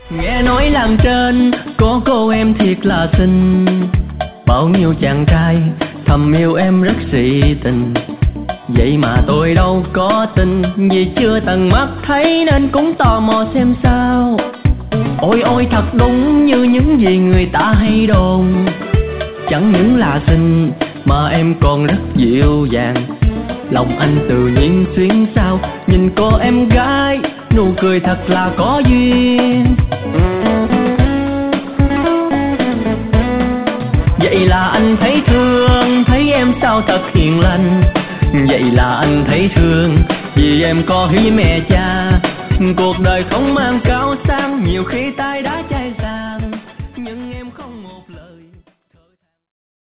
Nghe nói làng trên có cô em thiệt là xinh, bao nhiêu chàng trai thầm yêu em rất sĩ tình. Vậy mà tôi đâu có tin, vì chưa từng mắt thấy nên cũng tò mò xem sao. Ôi ôi thật đúng như những gì người ta hay đồn, chẳng những là xinh mà em còn rất dịu dàng. Lòng anh tự nhiên xuyến sao, nhìn cô em gái nụ cười thật là có duyên. Vậy là anh thấy thương, thấy em sao thật hiền lành. Vậy là anh thấy thương, vì em có hiếu mẹ cha. Cuộc đời không mang cao sang, nhiều khi tai đá chay